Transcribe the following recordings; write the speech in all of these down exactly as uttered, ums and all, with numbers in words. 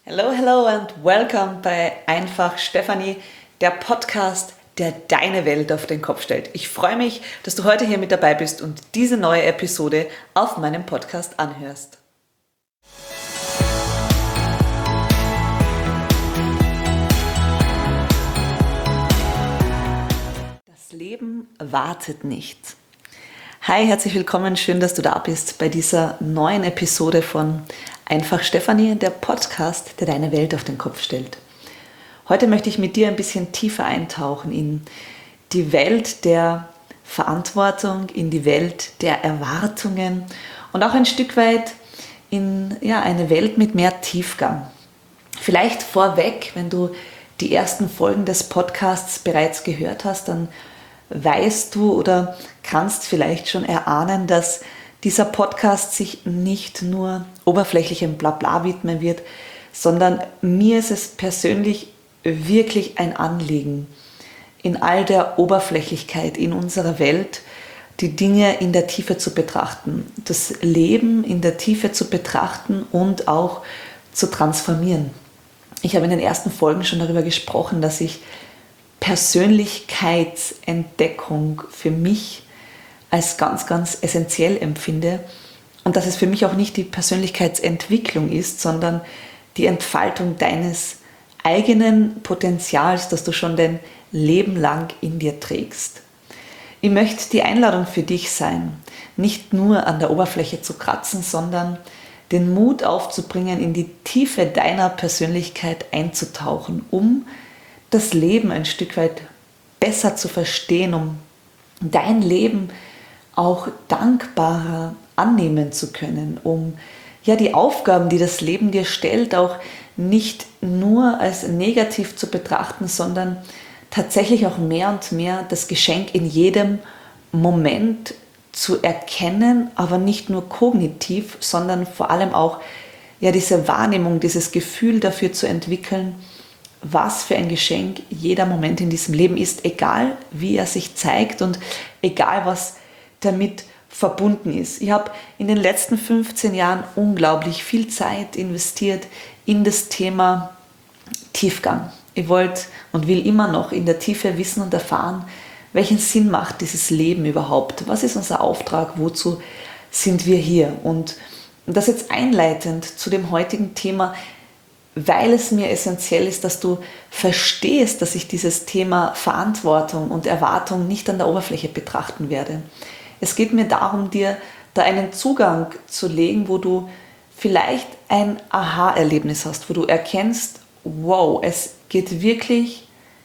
Hello, hello and welcome bei Einfach Stefanie, der Podcast, der deine Welt auf den Kopf stellt. Ich freue mich, dass du heute hier mit dabei bist und diese neue Episode auf meinem Podcast anhörst. Das Leben wartet nicht. Hi, herzlich willkommen, schön, dass du da bist bei dieser neuen Episode von Einfach Stefanie, der Podcast, der deine Welt auf den Kopf stellt. Heute möchte ich mit dir ein bisschen tiefer eintauchen in die Welt der Verantwortung, in die Welt der Erwartungen und auch ein Stück weit in ja, eine Welt mit mehr Tiefgang. Vielleicht vorweg, wenn du die ersten Folgen des Podcasts bereits gehört hast, dann weißt du oder kannst vielleicht schon erahnen, dass dieser Podcast sich nicht nur oberflächlichem Blabla widmen wird, sondern mir ist es persönlich wirklich ein Anliegen, in all der Oberflächlichkeit in unserer Welt die Dinge in der Tiefe zu betrachten, das Leben in der Tiefe zu betrachten und auch zu transformieren. Ich habe in den ersten Folgen schon darüber gesprochen, dass ich Persönlichkeitsentdeckung für mich als ganz, ganz essentiell empfinde und dass es für mich auch nicht die Persönlichkeitsentwicklung ist, sondern die Entfaltung deines eigenen Potenzials, das du schon dein Leben lang in dir trägst. Ich möchte die Einladung für dich sein, nicht nur an der Oberfläche zu kratzen, sondern den Mut aufzubringen, in die Tiefe deiner Persönlichkeit einzutauchen, um das Leben ein Stück weit besser zu verstehen, um dein Leben auch dankbarer annehmen zu können, um ja die Aufgaben, die das Leben dir stellt, auch nicht nur als negativ zu betrachten, sondern tatsächlich auch mehr und mehr das Geschenk in jedem Moment zu erkennen, aber nicht nur kognitiv, sondern vor allem auch ja diese Wahrnehmung, dieses Gefühl dafür zu entwickeln, was für ein Geschenk jeder Moment in diesem Leben ist, egal wie er sich zeigt und egal was damit verbunden ist. Ich habe in den letzten fünfzehn Jahren unglaublich viel Zeit investiert in das Thema Tiefgang. Ich wollte und will immer noch in der Tiefe wissen und erfahren, welchen Sinn macht dieses Leben überhaupt? Was ist unser Auftrag? Wozu sind wir hier? Und das jetzt einleitend zu dem heutigen Thema, weil es mir essentiell ist, dass du verstehst, dass ich dieses Thema Verantwortung und Erwartung nicht an der Oberfläche betrachten werde. Es geht mir darum, dir da einen Zugang zu legen, wo du vielleicht ein Aha-Erlebnis hast, wo du erkennst, wow, es geht wirklich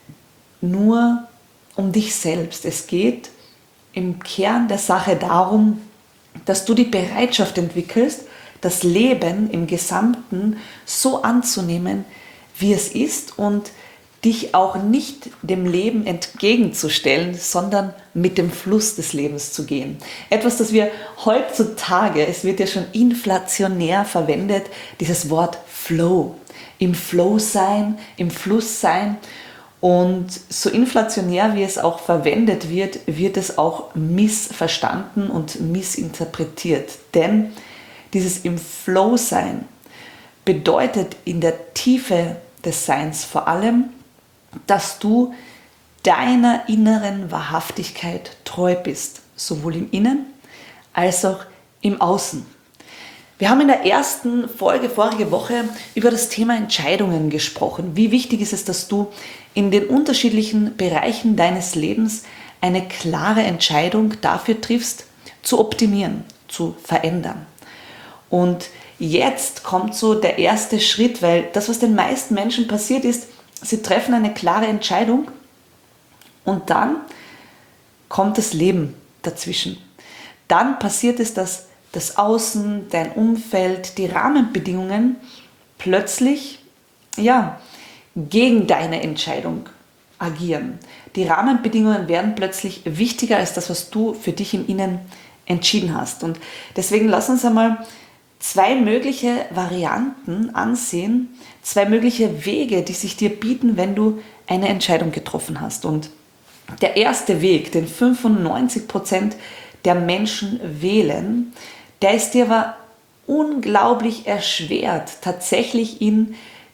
nur um dich selbst. Es geht im Kern der Sache darum, dass du die Bereitschaft entwickelst, das Leben im Gesamten so anzunehmen, wie es ist und dich auch nicht dem Leben entgegenzustellen, sondern mit dem Fluss des Lebens zu gehen. Etwas, das wir heutzutage, es wird ja schon inflationär verwendet, dieses Wort Flow. Im Flow sein, im Fluss sein. Und so inflationär, wie es auch verwendet wird, wird es auch missverstanden und missinterpretiert. Denn dieses im Flow sein bedeutet in der Tiefe des Seins vor allem, dass du deiner inneren Wahrhaftigkeit treu bist, sowohl im Innen als auch im Außen. Wir haben in der ersten Folge vorige Woche über das Thema Entscheidungen gesprochen. Wie wichtig ist es, dass du in den unterschiedlichen Bereichen deines Lebens eine klare Entscheidung dafür triffst, zu optimieren, zu verändern. Und jetzt kommt so der erste Schritt, weil das, was den meisten Menschen passiert ist, sie treffen eine klare Entscheidung und dann kommt das Leben dazwischen. Dann passiert es, dass das Außen, dein Umfeld, die Rahmenbedingungen plötzlich ja, gegen deine Entscheidung agieren. Die Rahmenbedingungen werden plötzlich wichtiger als das, was du für dich im Innen entschieden hast. Und deswegen lass uns einmal zwei mögliche Varianten ansehen, zwei mögliche Wege, die sich dir bieten, wenn du eine Entscheidung getroffen hast. Und der erste Weg, den fünfundneunzig Prozent der Menschen wählen, der ist dir aber unglaublich erschwert, tatsächlich in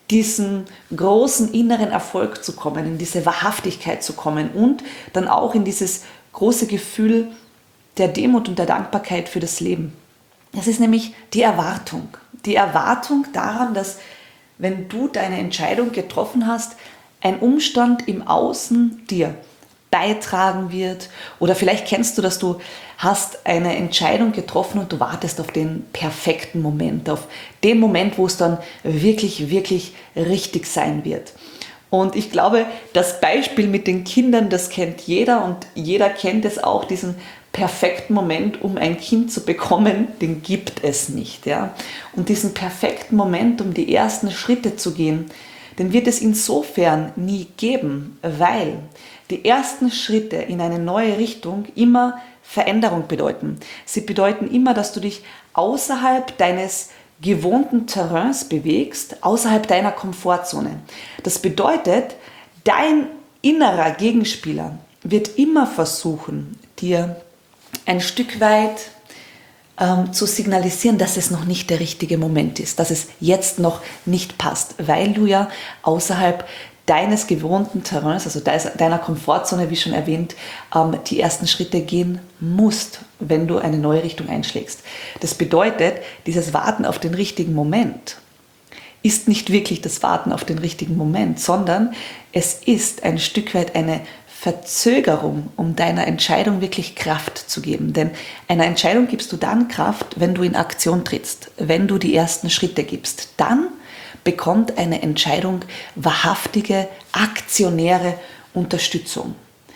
diesen großen inneren Erfolg zu kommen, in diese Wahrhaftigkeit zu kommen und dann auch in dieses große Gefühl der Demut und der Dankbarkeit für das Leben. Das ist nämlich die Erwartung. Die Erwartung daran, dass wenn du deine Entscheidung getroffen hast, ein Umstand im Außen dir beitragen wird. Oder vielleicht kennst du, dass du hast eine Entscheidung getroffen und du wartest auf den perfekten Moment, auf den Moment, wo es dann wirklich, wirklich richtig sein wird. Und ich glaube, das Beispiel mit den Kindern, das kennt jeder und jeder kennt es auch, diesen perfekten Moment, um ein Kind zu bekommen, den gibt es nicht. Ja? Und diesen perfekten Moment, um die ersten Schritte zu gehen, den wird es insofern nie geben, weil die ersten Schritte in eine neue Richtung immer Veränderung bedeuten. Sie bedeuten immer, dass du dich außerhalb deines gewohnten Terrains bewegst, außerhalb deiner Komfortzone. Das bedeutet, dein innerer Gegenspieler wird immer versuchen, dir ein Stück weit ähm, zu signalisieren, dass es noch nicht der richtige Moment ist, dass es jetzt noch nicht passt, weil du ja außerhalb deines gewohnten Terrains, also deiner Komfortzone, wie schon erwähnt, die ersten Schritte gehen musst, wenn du eine neue Richtung einschlägst. Das bedeutet, dieses Warten auf den richtigen Moment ist nicht wirklich das Warten auf den richtigen Moment, sondern es ist ein Stück weit eine Verzögerung, um deiner Entscheidung wirklich Kraft zu geben. Denn einer Entscheidung gibst du dann Kraft, wenn du in Aktion trittst, wenn du die ersten Schritte gibst. Dann bekommt eine Entscheidung wahrhaftige, aktionäre Unterstützung.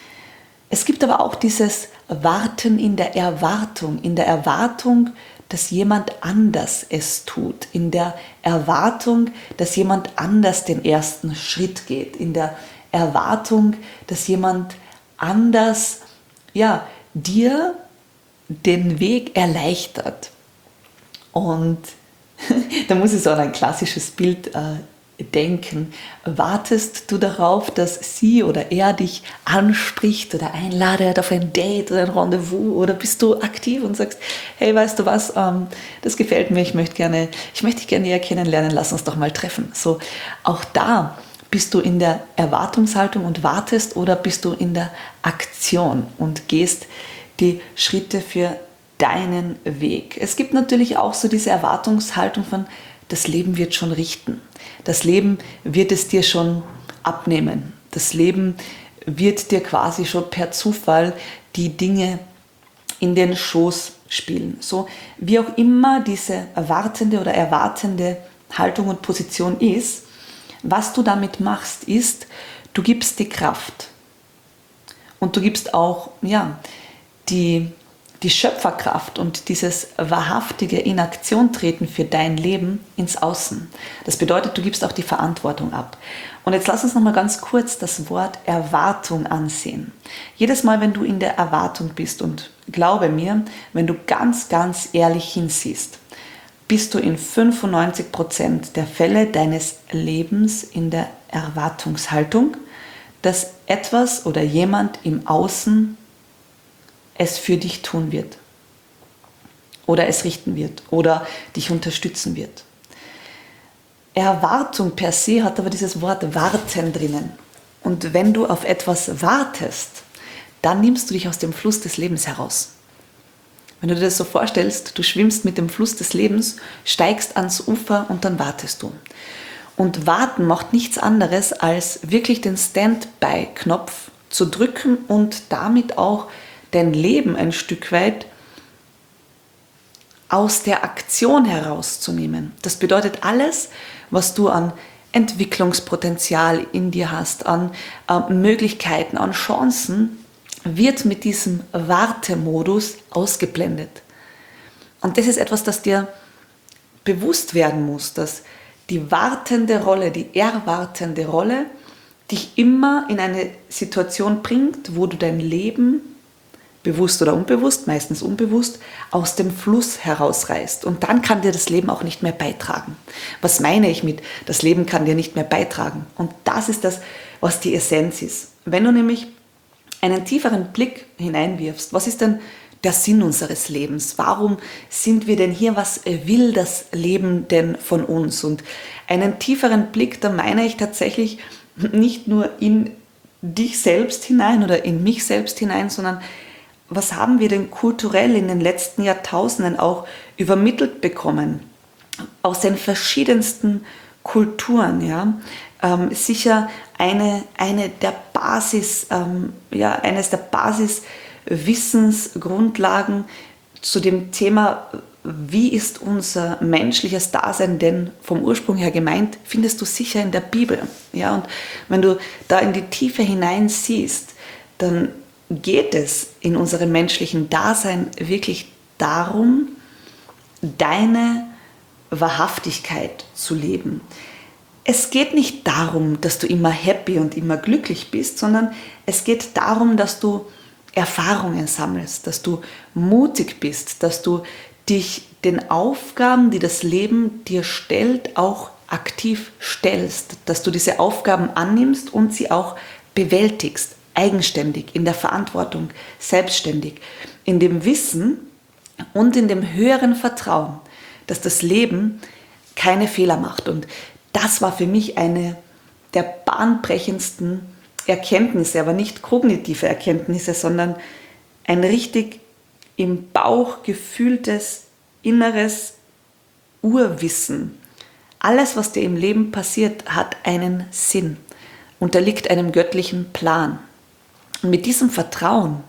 Es gibt aber auch dieses Warten in der Erwartung, in der Erwartung, dass jemand anders es tut, in der Erwartung, dass jemand anders den ersten Schritt geht, in der Erwartung, dass jemand anders ja, dir den Weg erleichtert. Und da muss ich so an ein klassisches Bild äh, denken. Wartest du darauf, dass sie oder er dich anspricht oder einladet auf ein Date oder ein Rendezvous, oder bist du aktiv und sagst, hey, weißt du was, ähm, das gefällt mir, ich möchte gerne, ich möchte dich gerne näher kennenlernen, lass uns doch mal treffen. So, auch da bist du in der Erwartungshaltung und wartest, oder bist du in der Aktion und gehst die Schritte für deinen Weg. Es gibt natürlich auch so diese Erwartungshaltung von, das Leben wird schon richten. Das Leben wird es dir schon abnehmen. Das Leben wird dir quasi schon per Zufall die Dinge in den Schoß spielen. So wie auch immer diese erwartende oder erwartende Haltung und Position ist, was du damit machst, ist, du gibst die Kraft und du gibst auch ja, die die Schöpferkraft und dieses wahrhaftige In-Aktion-Treten für dein Leben ins Außen. Das bedeutet, du gibst auch die Verantwortung ab. Und jetzt lass uns noch mal ganz kurz das Wort Erwartung ansehen. Jedes Mal, wenn du in der Erwartung bist, und glaube mir, wenn du ganz, ganz ehrlich hinsiehst, bist du in fünfundneunzig Prozent der Fälle deines Lebens in der Erwartungshaltung, dass etwas oder jemand im Außen es für dich tun wird oder es richten wird oder dich unterstützen wird. Erwartung per se hat aber dieses Wort warten drinnen. Und wenn du auf etwas wartest, dann nimmst du dich aus dem Fluss des Lebens heraus. Wenn du dir das so vorstellst, du schwimmst mit dem Fluss des Lebens, steigst ans Ufer und dann wartest du. Und warten macht nichts anderes, als wirklich den Standby-Knopf zu drücken und damit auch dein Leben ein Stück weit aus der Aktion herauszunehmen. Das bedeutet, alles, was du an Entwicklungspotenzial in dir hast, an äh, Möglichkeiten, an Chancen, wird mit diesem Wartemodus ausgeblendet. Und das ist etwas, das dir bewusst werden muss, dass die wartende Rolle, die erwartende Rolle dich immer in eine Situation bringt, wo du dein Leben bewusst oder unbewusst, meistens unbewusst, aus dem Fluss herausreißt. Und dann kann dir das Leben auch nicht mehr beitragen. Was meine ich mit, das Leben kann dir nicht mehr beitragen? Und das ist das, was die Essenz ist. Wenn du nämlich einen tieferen Blick hineinwirfst, was ist denn der Sinn unseres Lebens? Warum sind wir denn hier? Was will das Leben denn von uns? Und einen tieferen Blick, da meine ich tatsächlich nicht nur in dich selbst hinein oder in mich selbst hinein, sondern was haben wir denn kulturell in den letzten Jahrtausenden auch übermittelt bekommen? Aus den verschiedensten Kulturen, ja. Ähm, sicher eine, eine der Basis, ähm, ja, eines der Basiswissensgrundlagen zu dem Thema, wie ist unser menschliches Dasein denn vom Ursprung her gemeint, findest du sicher in der Bibel. Ja, und wenn du da in die Tiefe hinein siehst, dann geht es in unserem menschlichen Dasein wirklich darum, deine Wahrhaftigkeit zu leben. Es geht nicht darum, dass du immer happy und immer glücklich bist, sondern es geht darum, dass du Erfahrungen sammelst, dass du mutig bist, dass du dich den Aufgaben, die das Leben dir stellt, auch aktiv stellst, dass du diese Aufgaben annimmst und sie auch bewältigst, eigenständig, in der Verantwortung, selbstständig, in dem Wissen und in dem höheren Vertrauen, dass das Leben keine Fehler macht. Und das war für mich eine der bahnbrechendsten Erkenntnisse, aber nicht kognitive Erkenntnisse, sondern ein richtig im Bauch gefühltes, inneres Urwissen. Alles, was dir im Leben passiert, hat einen Sinn, unterliegt einem göttlichen Plan. Und mit diesem Vertrauen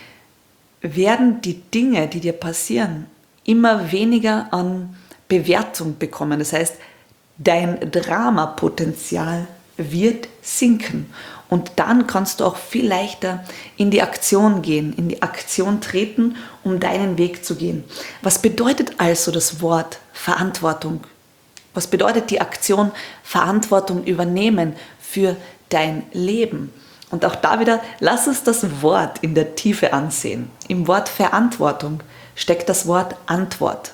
werden die Dinge, die dir passieren, immer weniger an Bewertung bekommen. Das heißt, dein Dramapotenzial wird sinken. Und dann kannst du auch viel leichter in die Aktion gehen, in die Aktion treten, um deinen Weg zu gehen. Was bedeutet also das Wort Verantwortung? Was bedeutet die Aktion Verantwortung übernehmen für dein Leben? Und auch da wieder, lass uns das Wort in der Tiefe ansehen. Im Wort Verantwortung steckt das Wort Antwort.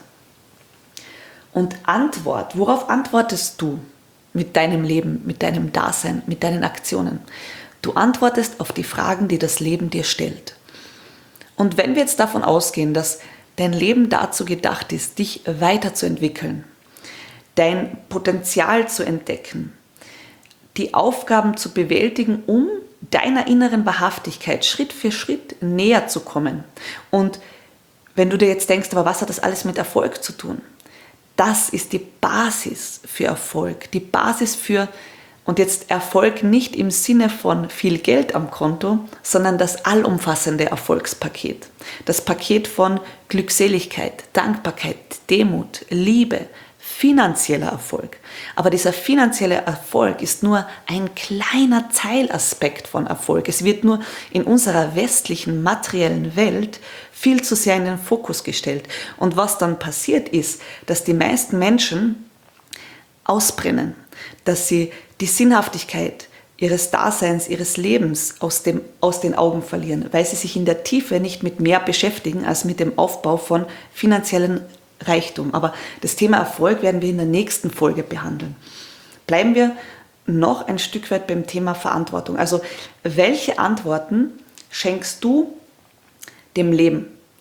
Und Antwort, worauf antwortest du mit deinem Leben, mit deinem Dasein, mit deinen Aktionen? Du antwortest auf die Fragen, die das Leben dir stellt. Und wenn wir jetzt davon ausgehen, dass dein Leben dazu gedacht ist, dich weiterzuentwickeln, dein Potenzial zu entdecken, die Aufgaben zu bewältigen, um deiner inneren Wahrhaftigkeit Schritt für Schritt näher zu kommen. Und wenn du dir jetzt denkst, aber was hat das alles mit Erfolg zu tun? Das ist die Basis für Erfolg, die Basis für, und jetzt Erfolg nicht im Sinne von viel Geld am Konto, sondern das allumfassende Erfolgspaket. Das Paket von Glückseligkeit, Dankbarkeit, Demut, Liebe, finanzieller Erfolg. Aber dieser finanzielle Erfolg ist nur ein kleiner Teilaspekt von Erfolg. Es wird nur in unserer westlichen materiellen Welt viel zu sehr in den Fokus gestellt. Und was dann passiert ist, dass die meisten Menschen ausbrennen, dass sie die Sinnhaftigkeit ihres Daseins, ihres Lebens aus, dem, aus den Augen verlieren, weil sie sich in der Tiefe nicht mit mehr beschäftigen als mit dem Aufbau von finanziellen Reichtum. Aber das Thema Erfolg werden wir in der nächsten Folge behandeln. Bleiben wir noch ein Stück weit beim Thema Verantwortung. Also, welche Antworten schenkst du dem Leben?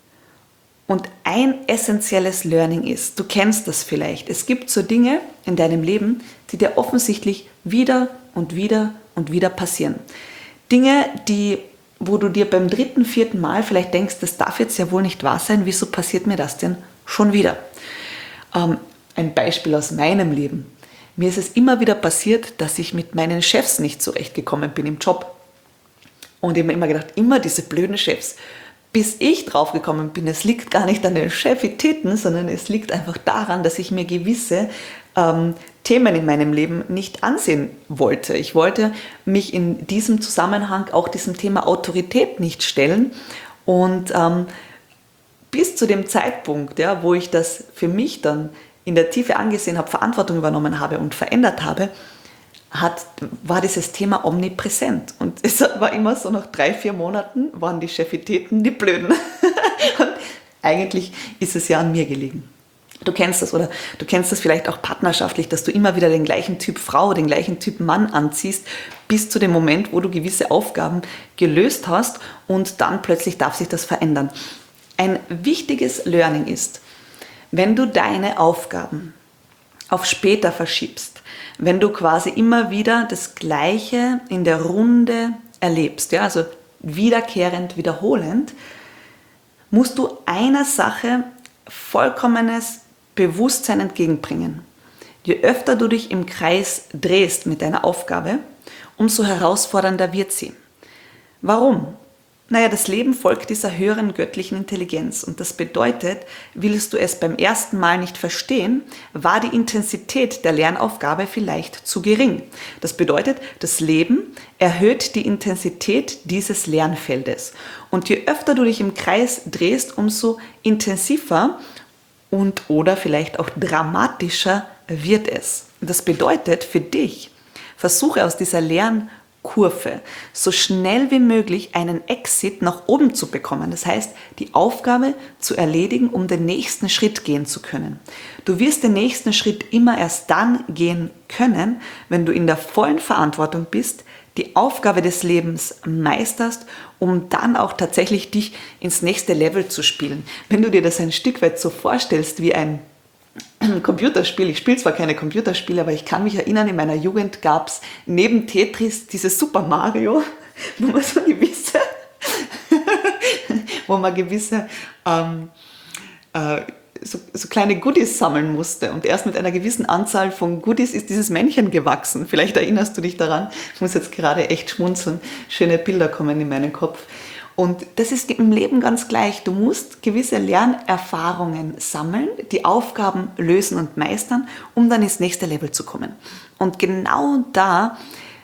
Und ein essentielles Learning ist, du kennst das vielleicht, es gibt so Dinge in deinem Leben, die dir offensichtlich wieder und wieder und wieder passieren. Dinge, die, wo du dir beim dritten, vierten Mal vielleicht denkst, das darf jetzt ja wohl nicht wahr sein, wieso passiert mir das denn schon wieder? Ähm, ein Beispiel aus meinem Leben. Mir ist es immer wieder passiert, dass ich mit meinen Chefs nicht zurechtgekommen bin im Job. Und ich habe mir immer gedacht, immer diese blöden Chefs. Bis ich draufgekommen bin, es liegt gar nicht an den Chefitäten, sondern es liegt einfach daran, dass ich mir gewisse ähm, Themen in meinem Leben nicht ansehen wollte. Ich wollte mich in diesem Zusammenhang auch diesem Thema Autorität nicht stellen. Und ähm, bis zu dem Zeitpunkt, ja, wo ich das für mich dann in der Tiefe angesehen habe, Verantwortung übernommen habe und verändert habe, Hat, war dieses Thema omnipräsent. Und es war immer so, nach drei, vier Monaten waren die Chefitäten die Blöden. Und eigentlich ist es ja an mir gelegen. Du kennst das, oder du kennst das vielleicht auch partnerschaftlich, dass du immer wieder den gleichen Typ Frau, den gleichen Typ Mann anziehst, bis zu dem Moment, wo du gewisse Aufgaben gelöst hast und dann plötzlich darf sich das verändern. Ein wichtiges Learning ist, wenn du deine Aufgaben auf später verschiebst, wenn du quasi immer wieder das Gleiche in der Runde erlebst, ja, also wiederkehrend, wiederholend, musst du einer Sache vollkommenes Bewusstsein entgegenbringen. Je öfter du dich im Kreis drehst mit deiner Aufgabe, umso herausfordernder wird sie. Warum? Naja, das Leben folgt dieser höheren göttlichen Intelligenz und das bedeutet, willst du es beim ersten Mal nicht verstehen, war die Intensität der Lernaufgabe vielleicht zu gering. Das bedeutet, das Leben erhöht die Intensität dieses Lernfeldes und je öfter du dich im Kreis drehst, umso intensiver und oder vielleicht auch dramatischer wird es. Das bedeutet für dich, versuche aus dieser Lernkurve so schnell wie möglich einen Exit nach oben zu bekommen. Das heißt, die Aufgabe zu erledigen, um den nächsten Schritt gehen zu können. Du wirst den nächsten Schritt immer erst dann gehen können, wenn du in der vollen Verantwortung bist, die Aufgabe des Lebens meisterst, um dann auch tatsächlich dich ins nächste Level zu spielen. Wenn du dir das ein Stück weit so vorstellst wie ein Computerspiel, ich spiele zwar keine Computerspiele, aber ich kann mich erinnern, in meiner Jugend gab es neben Tetris dieses Super Mario, wo man so gewisse, wo man gewisse ähm, äh, so, so kleine Goodies sammeln musste und erst mit einer gewissen Anzahl von Goodies ist dieses Männchen gewachsen. Vielleicht erinnerst du dich daran, ich muss jetzt gerade echt schmunzeln, schöne Bilder kommen in meinen Kopf. Und das ist im Leben ganz gleich. Du musst gewisse Lernerfahrungen sammeln, die Aufgaben lösen und meistern, um dann ins nächste Level zu kommen. Und genau da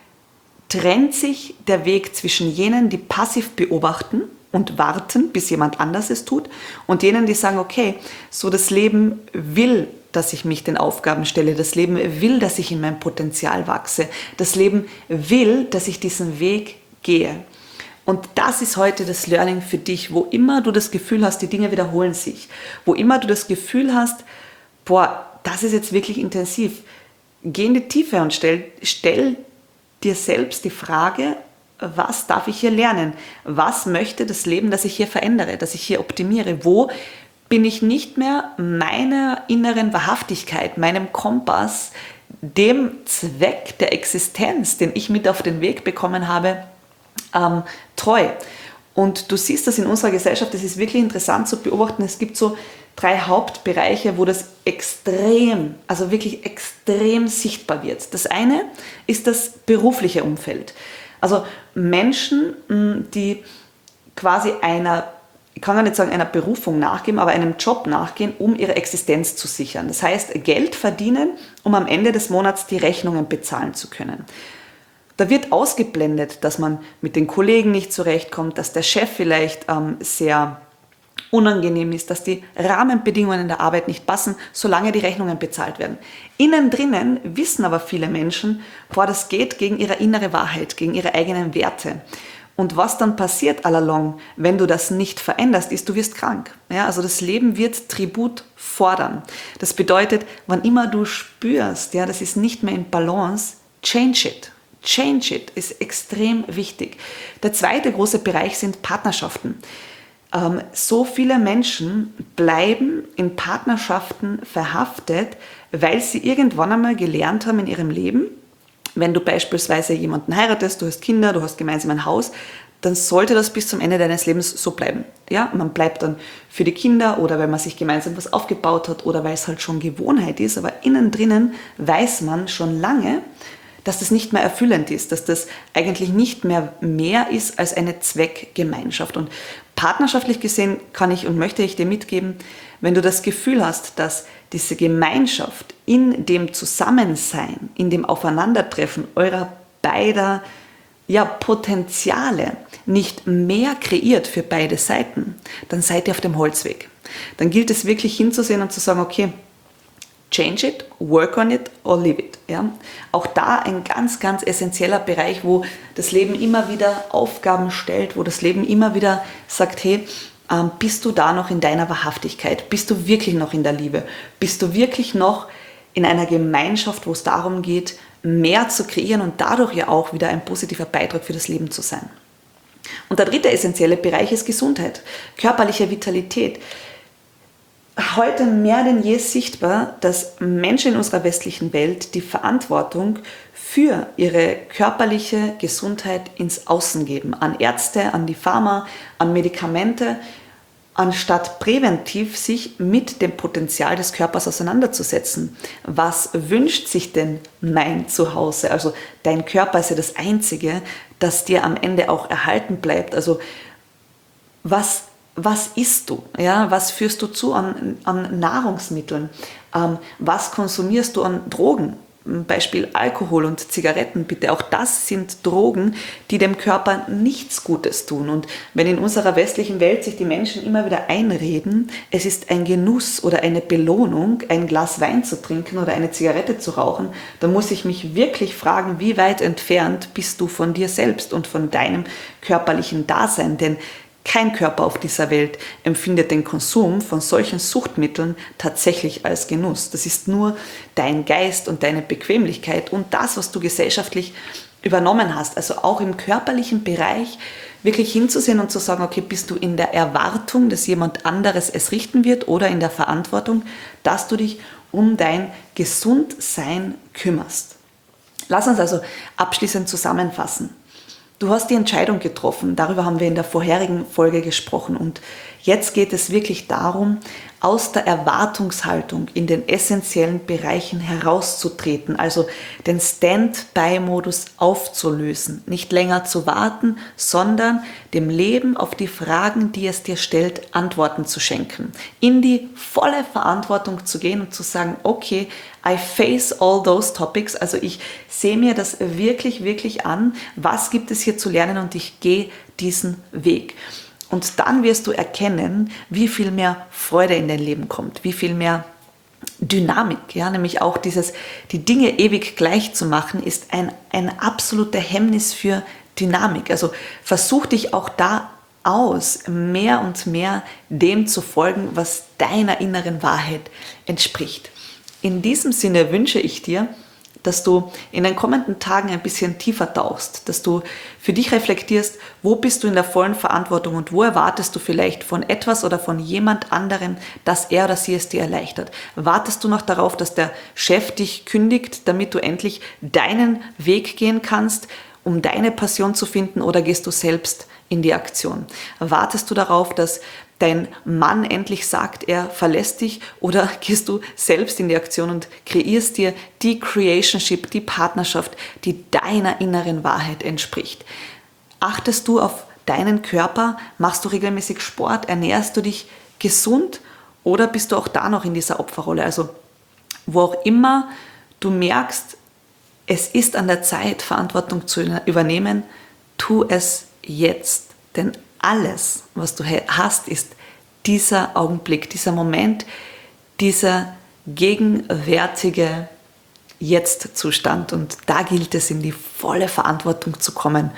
trennt sich der Weg zwischen jenen, die passiv beobachten und warten, bis jemand anders es tut, und jenen, die sagen, okay, so das Leben will, dass ich mich den Aufgaben stelle, das Leben will, dass ich in mein Potenzial wachse, das Leben will, dass ich diesen Weg gehe. Und das ist heute das Learning für dich, wo immer du das Gefühl hast, die Dinge wiederholen sich, wo immer du das Gefühl hast, boah, das ist jetzt wirklich intensiv, geh in die Tiefe und stell, stell dir selbst die Frage, was darf ich hier lernen? Was möchte das Leben, das ich hier verändere, das ich hier optimiere? Wo bin ich nicht mehr meiner inneren Wahrhaftigkeit, meinem Kompass, dem Zweck der Existenz, den ich mit auf den Weg bekommen habe, Ähm, treu. Und du siehst das in unserer Gesellschaft, das ist wirklich interessant zu beobachten. Es gibt so drei Hauptbereiche, wo das extrem, also wirklich extrem sichtbar wird. Das eine ist das berufliche Umfeld. Also Menschen, die quasi einer, ich kann gar nicht sagen einer Berufung nachgehen, aber einem Job nachgehen, um ihre Existenz zu sichern. Das heißt, Geld verdienen, um am Ende des Monats die Rechnungen bezahlen zu können. Da wird ausgeblendet, dass man mit den Kollegen nicht zurechtkommt, dass der Chef vielleicht ähm, sehr unangenehm ist, dass die Rahmenbedingungen in der Arbeit nicht passen, solange die Rechnungen bezahlt werden. Innen drinnen wissen aber viele Menschen, boah, das geht gegen ihre innere Wahrheit, gegen ihre eigenen Werte. Und was dann passiert all along, wenn du das nicht veränderst, ist, du wirst krank. Ja, also das Leben wird Tribut fordern. Das bedeutet, wann immer du spürst, ja, das ist nicht mehr in Balance, change it. Change it ist extrem wichtig. Der zweite große Bereich sind Partnerschaften. Ähm, so viele Menschen bleiben in Partnerschaften verhaftet, weil sie irgendwann einmal gelernt haben in ihrem Leben, wenn du beispielsweise jemanden heiratest, du hast Kinder, du hast gemeinsam ein Haus, dann sollte das bis zum Ende deines Lebens so bleiben. Ja, man bleibt dann für die Kinder oder weil man sich gemeinsam was aufgebaut hat oder weil es halt schon Gewohnheit ist, aber innen drinnen weiß man schon lange, dass das nicht mehr erfüllend ist, dass das eigentlich nicht mehr mehr ist als eine Zweckgemeinschaft. Und partnerschaftlich gesehen kann ich und möchte ich dir mitgeben, wenn du das Gefühl hast, dass diese Gemeinschaft in dem Zusammensein, in dem Aufeinandertreffen eurer beider ja, Potenziale nicht mehr kreiert für beide Seiten, dann seid ihr auf dem Holzweg. Dann gilt es wirklich hinzusehen und zu sagen, okay, change it, work on it or leave it. Ja? Auch da ein ganz, ganz essentieller Bereich, wo das Leben immer wieder Aufgaben stellt, wo das Leben immer wieder sagt, hey, ähm, bist du da noch in deiner Wahrhaftigkeit? Bist du wirklich noch in der Liebe? Bist du wirklich noch in einer Gemeinschaft, wo es darum geht, mehr zu kreieren und dadurch ja auch wieder ein positiver Beitrag für das Leben zu sein? Und der dritte essentielle Bereich ist Gesundheit, körperliche Vitalität. Heute mehr denn je sichtbar, dass Menschen in unserer westlichen Welt die Verantwortung für ihre körperliche Gesundheit ins Außen geben. An Ärzte, an die Pharma, an Medikamente, anstatt präventiv sich mit dem Potenzial des Körpers auseinanderzusetzen. Was wünscht sich denn mein Zuhause? Also dein Körper ist ja das Einzige, das dir am Ende auch erhalten bleibt. Also was Was isst du? Ja, was führst du zu an, an Nahrungsmitteln? Ähm, was konsumierst du an Drogen? Beispiel Alkohol und Zigaretten, bitte. Auch das sind Drogen, die dem Körper nichts Gutes tun. Und wenn in unserer westlichen Welt sich die Menschen immer wieder einreden, es ist ein Genuss oder eine Belohnung, ein Glas Wein zu trinken oder eine Zigarette zu rauchen, dann muss ich mich wirklich fragen, wie weit entfernt bist du von dir selbst und von deinem körperlichen Dasein? Denn kein Körper auf dieser Welt empfindet den Konsum von solchen Suchtmitteln tatsächlich als Genuss. Das ist nur dein Geist und deine Bequemlichkeit und das, was du gesellschaftlich übernommen hast. Also auch im körperlichen Bereich wirklich hinzusehen und zu sagen, okay, bist du in der Erwartung, dass jemand anderes es richten wird oder in der Verantwortung, dass du dich um dein Gesundsein kümmerst. Lass uns also abschließend zusammenfassen. Du hast die Entscheidung getroffen, darüber haben wir in der vorherigen Folge gesprochen und jetzt geht es wirklich darum, aus der Erwartungshaltung in den essentiellen Bereichen herauszutreten, also den Stand-by-Modus aufzulösen, nicht länger zu warten, sondern dem Leben auf die Fragen, die es dir stellt, Antworten zu schenken, in die volle Verantwortung zu gehen und zu sagen, okay, I face all those topics, also ich sehe mir das wirklich, wirklich an, was gibt es hier zu lernen und ich gehe diesen Weg. Und dann wirst du erkennen, wie viel mehr Freude in dein Leben kommt, wie viel mehr Dynamik, ja, nämlich auch dieses, die Dinge ewig gleich zu machen, ist ein, ein absoluter Hemmnis für Dynamik. Also versuch dich auch da aus, mehr und mehr dem zu folgen, was deiner inneren Wahrheit entspricht. In diesem Sinne wünsche ich dir, dass du in den kommenden Tagen ein bisschen tiefer tauchst, dass du für dich reflektierst, wo bist du in der vollen Verantwortung und wo erwartest du vielleicht von etwas oder von jemand anderem, dass er oder sie es dir erleichtert. Wartest du noch darauf, dass der Chef dich kündigt, damit du endlich deinen Weg gehen kannst, um deine Passion zu finden, oder gehst du selbst in die Aktion? Wartest du darauf, dass dein Mann endlich sagt, er verlässt dich, oder gehst du selbst in die Aktion und kreierst dir die Creationship, die Partnerschaft, die deiner inneren Wahrheit entspricht? Achtest du auf deinen Körper? Machst du regelmäßig Sport? Ernährst du dich gesund? Oder bist du auch da noch in dieser Opferrolle? Also wo auch immer du merkst, es ist an der Zeit, Verantwortung zu übernehmen, tu es jetzt. Denn alles, was du hast, ist dieser Augenblick, dieser Moment, dieser gegenwärtige Jetzt-Zustand. Und da gilt es, in die volle Verantwortung zu kommen.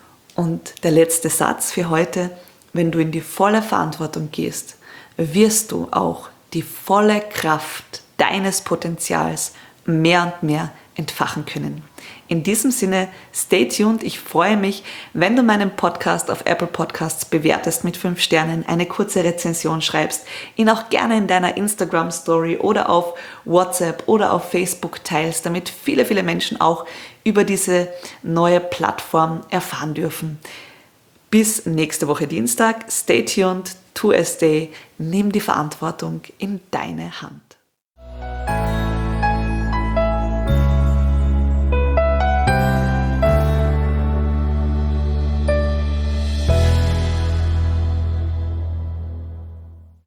Und der letzte Satz für heute: Wenn du in die volle Verantwortung gehst, wirst du auch die volle Kraft deines Potenzials mehr und mehr entfachen können. In diesem Sinne, stay tuned. Ich freue mich, wenn du meinen Podcast auf Apple Podcasts bewertest mit fünf Sternen, eine kurze Rezension schreibst, ihn auch gerne in deiner Instagram-Story oder auf WhatsApp oder auf Facebook teilst, damit viele, viele Menschen auch über diese neue Plattform erfahren dürfen. Bis nächste Woche Dienstag. Stay tuned, tu es day, nimm die Verantwortung in deine Hand.